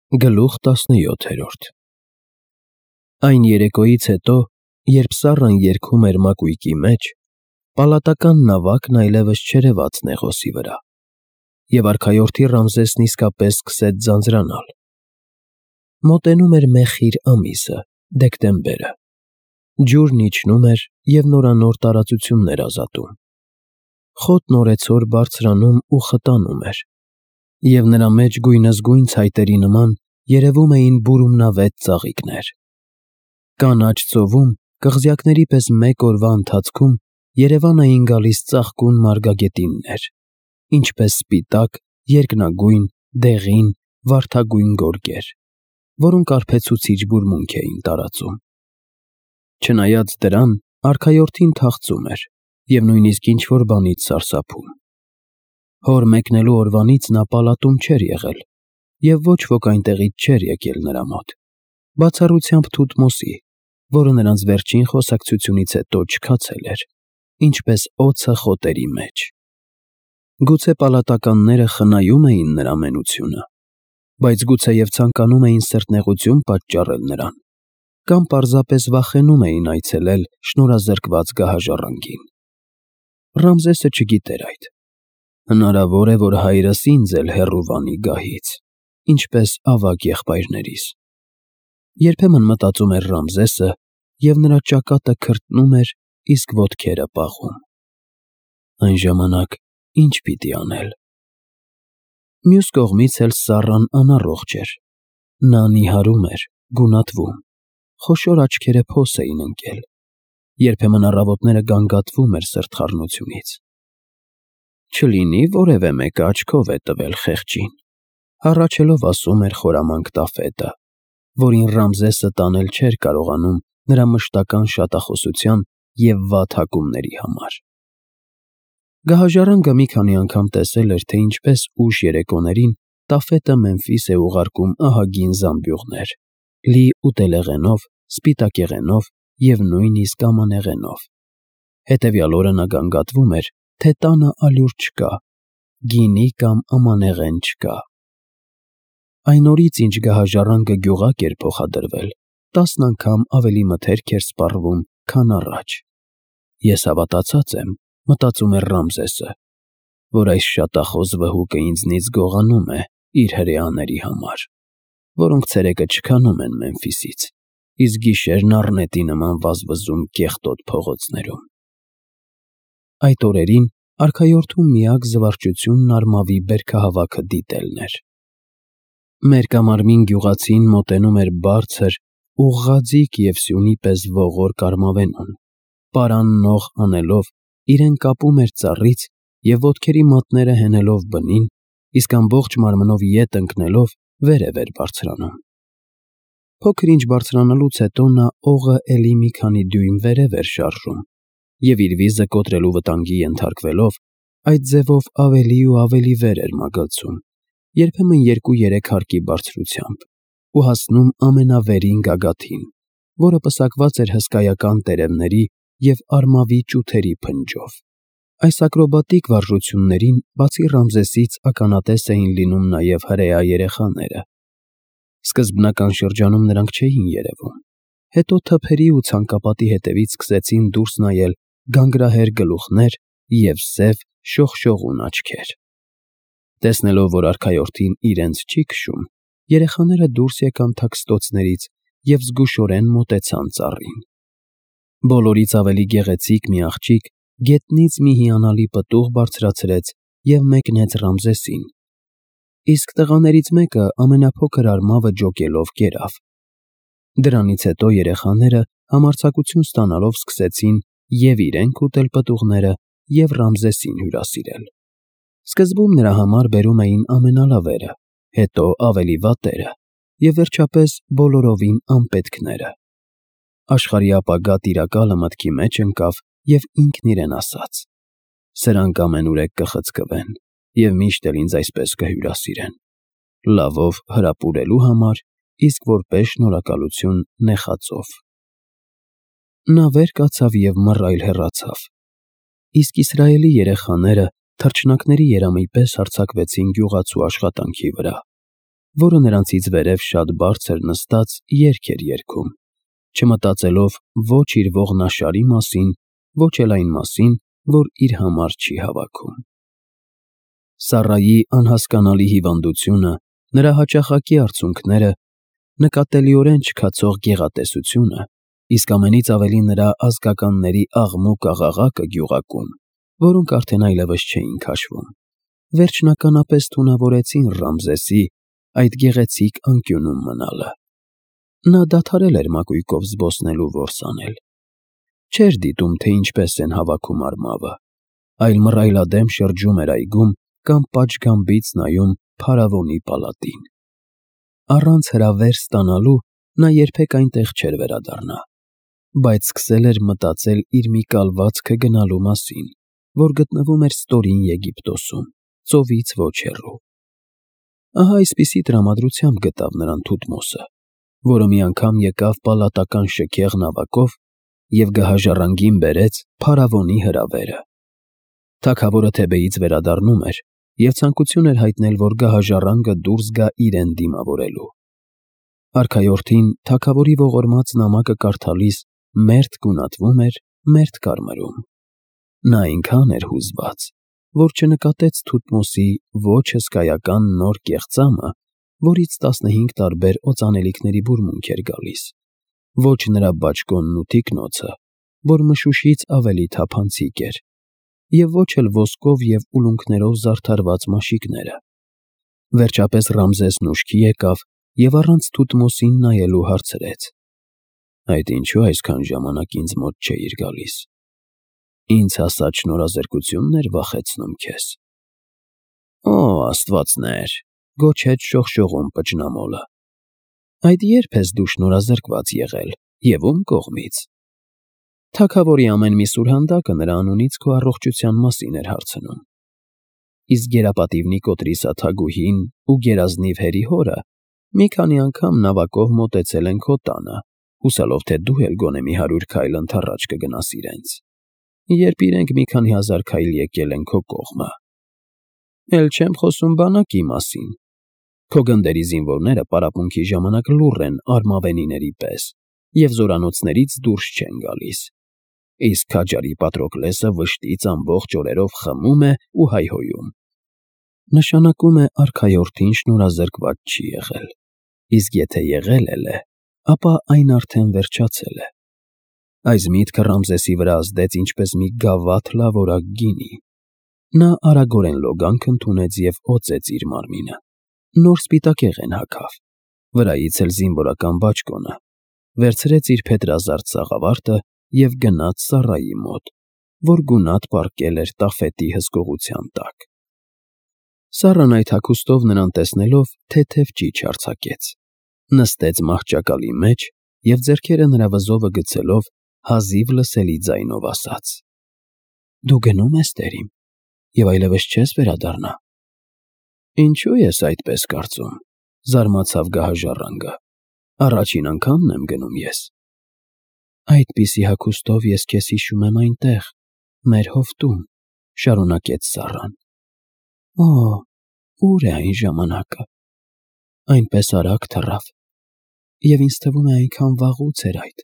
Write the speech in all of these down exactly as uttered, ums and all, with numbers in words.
Գլուխ տասնյոթերորդ Այն երեկոյից հետո, երբ Սառան երգում էր մակույկի մեջ, պալատական նավակն այլևս չերևաց Նեղոսի վրա, և արքայորդի Ռամզեսն իսկապես սկսեց ձանձրանալ. մոտենում էր մեխիր ամիսը, դեկտեմբերը, ջուրն իջնում էր և նորանոր տարածություններ ազատում, խոտն օրեցօր բարձրանում ու խտանում էր, և նրա մեջ գույնզգույն ցայտերի նման երևում էին բուրումնավետ ծաղիկներ. կանաչ ծովում, կղզյակների պես մեկ օրվա ընթացքում երևան էին գալիս ծաղկուն մարգագետիններ, ինչպես սպիտակ, երկնագույն, դեղին, վարդագույն գորգեր, որոնք արբեցուցիչ բուրմունք էին տարածում: Չնայած դրան, արքայորդին թախծում էր և նույնիսկ ինչ-որ բանից սարսափում: Հոր մեկնելու օրվանից նա պալատում չէր եղել և ոչ ոք այնտեղից չէր եկել նրա մոտ, բացառությամբ Թութմոսի, որը նրանց վերջին խոսակցությունից հետո չքացել էր, ինչպես օձը խոտերի մեջ: Գուցե պալատականները խնայում էին նրա մենությունը, բայց գուցեև ցանկանում էին սրտնեղություն պատճառել նրան, կամ պարզապես վախենում էին այցելել շնորհազրկված գահաժառանգին: Ռամզեսը չգիտեր այդ: Հնարավոր է, որ հայրս ինձ էլ հեռու վանի գահից, ինչպես ավագ եղբայրներիս: Երբեմն մտածում էր Ռամզեսը և նրա ճակատը քրտնում էր, իսկ ոտքերը պաղում: Այն ժամանակ ի՞նչ պիտի անել: Մյուս կողմից էլ Սառան անառողջ էր: Նա նիհարում էր, գունատվում, խոշոր աչքերը փոս էին ընկել, երբեմն առավոտները գանգատվում էր սրտխառնությունից: Չլինի որևէ մեկը աչքով է տվել խեղճին, հառաչելով ասում էր խորամանկ տափետը, որին Ռամզեսը տանել չէր կարողանում նրա մշտական շատախոսության և վատ հակումների համար: Գահաժառանգը մի քանի անգամ տեսել էր, թե ինչպես ուշ երեկոներին տափետը Մեմֆիս է ուղարկում ահագին զամբյուղներ, լի ուտելեղենով, սպիտակեղենով և նույնիսկ ամանեղենով: Հետևյալ օրը նա գանգատվում էր, թե տանը ալյուր չկա, գինի կամ ամանեղեն չկա: Այն օրից, ինչ գահաժառանգը գյուղակ էր փոխադրվել, տասն անգամ ավելի մթերք էր սպառվում, քան առաջ: Ես հավատացած եմ, մտածում էր Ռամզեսը, որ այս շատախոս վհուկը ինձնից գողանում է իր հրեաների համար, որոնք ցերեկը չքանում են Մեմֆիսից, իսկ գիշերն առնետի նման վազվզում կեղտոտ փողոցներում: Այդ օրերին արքայորդու միակ զվարճությունն Արմավի բերքահավաքը դիտելն էր: Մերկամարմին գյուղացին մոտենում էր բարձր, ուղղաձիգ և սյունի պես ողորկ արմավենուն, պարան նող անելով, իրեն կապում էր ծառից և ոտքերի մատները հենելով բնին, իսկ ամբողջ մարմնով ետ ընկնելով վերև էր բարձրանում: Փոքր-ինչ բարձրանալուց հետո նա օղը էլի մի քանի դյույմ վերև էր շարժում և իր վիզը կոտրելու վտանգի ենթարկվելով, այդ ձևով ավելի ու ավելի վեր էր մագլցում, երբեմն երկու-երեք հարկի բարձրությամբ ու հասնում ամենավերին գագաթին, որը պսակված էր հսկայական տերևների և արմավի ճութերի փնջով: Այս ակրոբատիկ վարժություններին, բացի Ռամզեսից, ականատես էին լինում նաև հրեա երեխաները: Սկզբնական շրջանում նրանք չէին երևում, հետո թփերի ու ցանկապատի հետևից սկսեցին դուրս նայել գանգրահեր գլուխներ և սև, շողշողուն աչքեր: Տեսնելով, որ արքայորդին իրենց չի քշում, երեխաները դուրս եկան թաքստոցներից և զգուշորեն մոտեցան ծառին: Բոլորից ավելի գեղեցիկ մի աղջիկ գետնից մի հիանալի պտուղ բարձրացրեց և մեկնեց Ռամզեսին, իսկ տղաներից մեկը ամենափոքր արմավը ջոկելով կերավ: Դրանից հետո երեխաները համարձակություն ստանալով սկսեցին և իրենք ուտել պտուղները և Ռամզեսին հյուրասիրել: Սկզբում նրա համար բերում էին ամենալավերը, հետո ավելի վատերը և վերջապես բոլորովին անպետքները: Աշխարհի ապագա տիրակալը մտքի մեջ ընկավ և ինքն իրեն ասաց. «Սրանք ամենուրեք կխցկվեն և միշտ էլ ինձ այսպես կհյուրասիրեն, լավով հրապուրելու համար, իսկ որպես շնորհակալություն նեխածով»: Նա վեր կացավ և մռայլ հեռացավ, իսկ Իսրայելի երեխաները թռչնակների երամի պես հարձակվեցին գյուղացու աշխատանքի վրա, որը նրանցից վերև շատ բարձր նստած երգ էր երգում, չմտածելով ոչ իր ողնաշարի մասին, ոչ էլ այն մասին, որ իր համար չի հավաքում։ Սառայի անհասկանալի հիվանդությունը, նրա հաճախակի արցունքները, նկատելիորեն չքացող գեղատեսությունը, իսկ ամենից ավելի նրա ազգականների աղմուկ-աղաղակը գյուղակում, որոնք արդեն այլևս չէին քաշվում, վերջնականապես թունավորեցին Ռամզեսի այդ գեղեցիկ անկյունում մնալը։ Նա դադարել էր մակույկով զբոսնել ու որս անել։ Չէր դիտում, թե ինչպես են հավաքում արմավը, այլ մռայլադեմ շրջում էր այգում կամ պատշգամբից նայում փարավոնի պալատին։ Առանց հրավեր ստանալու նա երբեք այնտեղ չէր վերադառնա, բայց սկսել էր մտածել իր մի կալվածքը գնալու մասին, որ գտնվում էր ստորին Եգիպտոսում, ծովից ոչ հեռու։ Ահա այսպիսի տրամադրությամբ գտավ նրան Թութմոսը, որը մի անգամ եկավ պալատական շքեղ նավակով և գահաժառանգին բերեց փարավոնի հրավերը։ Թագավորը Թեբեից վերադառնում էր և ցանկություն էր հայտնել, որ գահաժառանգը դուրս գա իրեն դիմավորելու։ Արքայորդին թագավորի ողորմած նամակը կարդալիս մերթ գունատվում էր, մերթ կարմրում։ Նա այնքան էր հուզված, որ չնկատեց Թութմոսի ոչ հսկայական նոր կեղծամը, որից տասնհինգ տարբեր օծանելիքների բուրմունք էր գալիս, ոչ նրա բաճկոնն ու թիկնոցը, որ մշուշից ավելի թափանցիկ էր, և ոչ էլ ոսկով և ուլունքներով զարդարված մաշիկները։ Վերջապես Ռամզեսն ուշքի եկավ և առանց Թութմոսին նայելու հարցրեց. «Այդ ինչու այսքան ժամանակ ինձ մոտ չէիր գալիս։ Ինձ հասած շնորհազրկությունն էր վախեցնում քեզ»։ «Օ, աստվածներ», գոչեց շողշողուն պճնամոլը, «այդ ե՞րբ ես դու շնորհազրկված եղել և ում կողմից»։ Թագավորի ամեն մի սուրհանդակը նրա անունից քո առողջության մասին էր հարցնում։ Իսկ գերապատիվ Նիկոտրիսա Թագուհին ու գերազնիվ Հերի հորը մի քանի անգամ նավակով մոտեցել են քո տանը, հուսալով, թե դու էլ գոնե մի հարյուր քայլ ընդառաջ կգնաս իրենց, երբ իրենք մի քանի հազար քայլ եկել են քո կողմը։ Էլ չեմ խոսում բանակի մասին։ Քո գնդերի զինվորները պարապմունքի ժամանակ լուռ են արմավենիների պես և զորանոցներից դուրս չեն գալիս, իսկ քաջարի Պատրոկլեսը վշտից ամբողջ օրերով խմում է ու հայհոյում։ Նշանակում է արքայորդին շնորհազրկված չի եղել, իսկ եթե եղել էլ է, ապա այն արդեն վերջացել է։ Այս միտքը Ռամզեսի վրա ազդեց ինչպես մի գավաթ լավորակ գինի։ Նա արագորեն լոգանք ընդունեց և օծեց իր մարմինը, նոր սպիտակեղեն հագավ, վրայից էլ զինվորական բաճկոնը, վերցրեց իր փետրազարդ սաղավարտը և գնաց Սառայի մոտ, որ գունատ պառկել էր տաֆետի հսկողության տակ։ Սառան այդ հագուստով նրան տեսնելով թեթև ճիչ արձակեց, նստեց մահճակալի մեջ և ձեռքերը նրա վզովը գցելով հազիվ լսելի ձայնով ասաց. «Դու գնո՞ւմ ես, տերիմ, և այլևս չես վերադառնա»։ «Ինչո՞ւ ես այդպես կարծում», զարմացավ գահաժառանգը, «առաջին անգամն եմ գնում ես»։ «Այդպիսի հագուստով ես քեզ հիշում եմ այնտեղ, մեր հովտում», շարունակեց Սառան։ «Օ, ո՞ւր է այն ժամանակը, այնպես արագ թռավ, և ինձ թվում է այնքան վաղուց էր այդ»։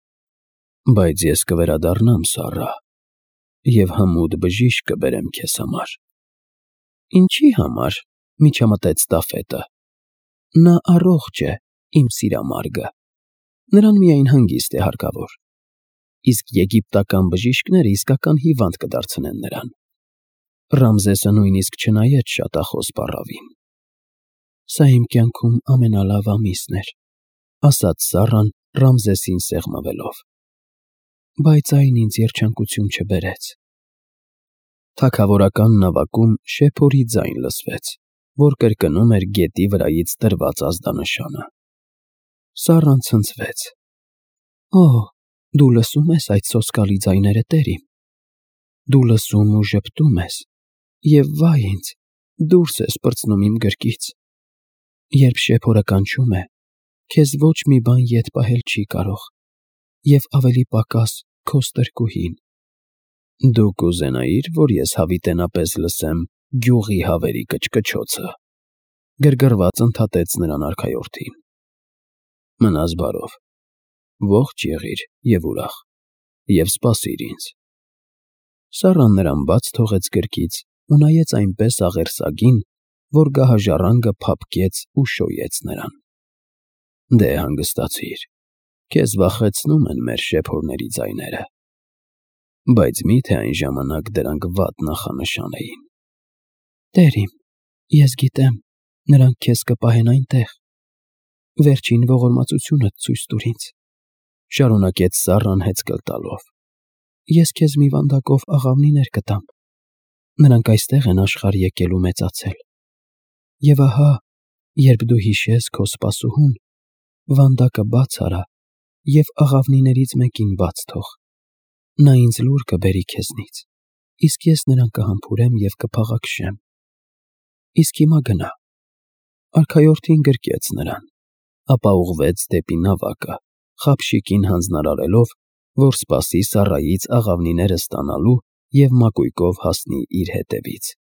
«Բայց ես կվերադառնամ, Սառա, և հմուտ բժիշկ կբերեմ քեզ համար»։ «Ինչի համար», միջամտեց տաֆետը, «նա առողջ է, իմ սիրամարգը, նրան միայն հանգիստ է հարկավոր, իսկ եգիպտական բժիշկները իսկական հիվանդ կդարձնեն նրան»։ Ռամզեսը նույնիսկ չնայեց շատախոս պառավին։ «Սա իմ կյանքում ամենալավ ամիսն էր», ասաց Սառան Ռամզեսին սեղմվելով, «բայց այն ինձ երջանկություն չբերեց»։ Թագավորական նավակում շեփորի ձայն լսվեց, որ կրկնում էր գետի վրայից տրված ազդանշանը։ Սառան ցնցվեց։ «Օ, դու լսո՞ւմ ես այդ սոսկալի ձայները, տերիմ։ Դու լսում ու ժպտում ես, և վայ ինձ, դուրս ես պրծնում իմ գրկից։ Երբ շեփորը կանչում է, քեզ ոչ մի բան ետ պահել չի կարող, և ավելի պակաս քո ստրկուհին։ Դու կուզենայի՞ր, որ ես հավիտենապես լսեմ գյուղի հավերի կչկչոցը»։ գրգռված ընդհատեց նրան արքայորդին։ Մնաս բարով, ողջ եղիր և ուրախ, և սպասիր ինձ։ Սառան նրան բաց թողեց գրկից ու նայեց այնպես աղերսագին, որ գահաժառանգը փափկեց ու շոյեց նրան։ Դե հանգստացիր, քեզ վախեցնում են մեր շեփորների ձայները։ Բայց մի՞թե այն ժամանակ դրանք վատ նախանշան էին։ Տեր իմ, ես գիտեմ, նրանք քեզ կպահեն այնտեղ։ Վերջին ողորմածությունդ ցույց տուր ինձ, շարունակեց Սառան հեծկլ տալով։ Ես քեզ մի վանդակով աղավնիներ կտամ։ Նրանք այստեղ են աշխարհ եկել ու մեծացել։ Եվ ահա, երբ դու հիշես քո սպասուհուն, վանդակը բաց արա և աղավնիներից մեկին բաց թող։ Նա ինձ լուր կբերի քեզնից, իսկ ես նրան կհամբուրեմ և կփաղաքշեմ։ Իսկ հիմա գնա։ Արքայորդին գրկեց նրան, ապա ուղղվեց դեպի նավակը, խաբշիկին հանձնարարելով, որ սպասի Սառայից աղավնիները ստանալու և մակույկով հասնի իր հետևից։